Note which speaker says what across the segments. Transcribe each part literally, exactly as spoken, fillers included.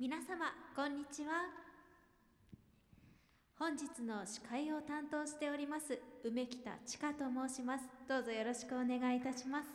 Speaker 1: 皆様こんにちは。本日の司会を担当しております梅北千佳と申します。どうぞよろしくお願いいたします。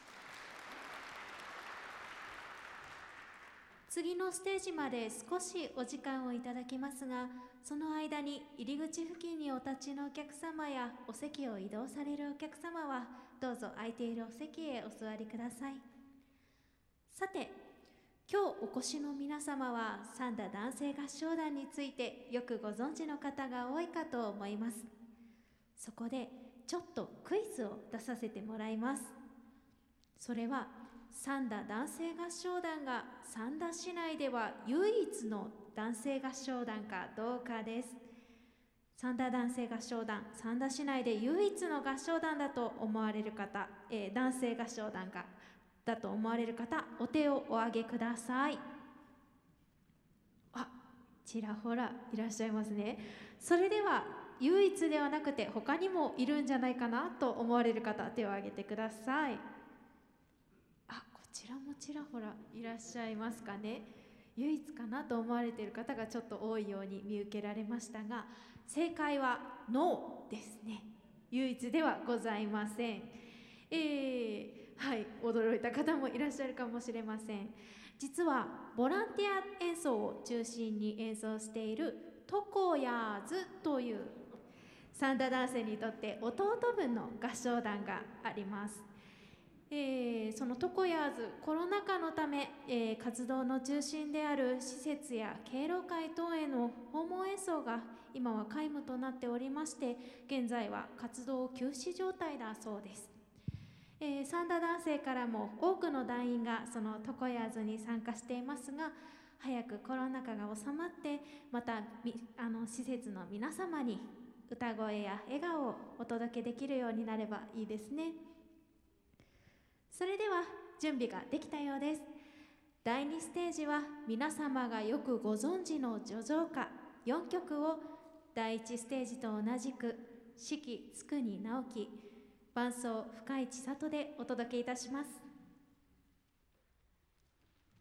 Speaker 1: 次のステージまで少しお時間をいただきますが、その間に入り口付近にお立ちのお客様やお席を移動されるお客様はどうぞ空いているお席へお座りください。さて、今日お越しの皆様は三田男声合唱団についてよくご存知の方が多いかと思います。そこでちょっとクイズを出させてもらいます。それは三田男声合唱団が三田市内では唯一の男声合唱団かどうかです。三田男声合唱団、三田市内で唯一の合唱団だと思われる方、えー、男声合唱団かだと思われる方、お手をお上げください。あ、ちらほらいらっしゃいますね。それでは唯一ではなくて他にもいるんじゃないかなと思われる方、手を挙げてください。あ、こちらもちらほらいらっしゃいますかね。唯一かなと思われている方がちょっと多いように見受けられましたが、正解はノーですね。唯一ではございません。えーはい、驚いた方もいらっしゃるかもしれません。実はボランティア演奏を中心に演奏しているトコヤーズという三田男声にとって弟分の合唱団があります。えー、そのトコヤーズ、コロナ禍のため、えー、活動の中心である施設や敬老会等への訪問演奏が今は皆無となっておりまして、現在は活動休止状態だそうです。えー、三田男声からも多くの団員がそのトコヤーズに参加していますが、早くコロナ禍が収まってまたあの施設の皆様に歌声や笑顔をお届けできるようになればいいですね。それでは準備ができたようです。だいにステージは皆様がよくご存知の叙情歌よんきょくをだいいちステージと同じく指揮つくに直樹、伴奏深井千里でお届けいたします。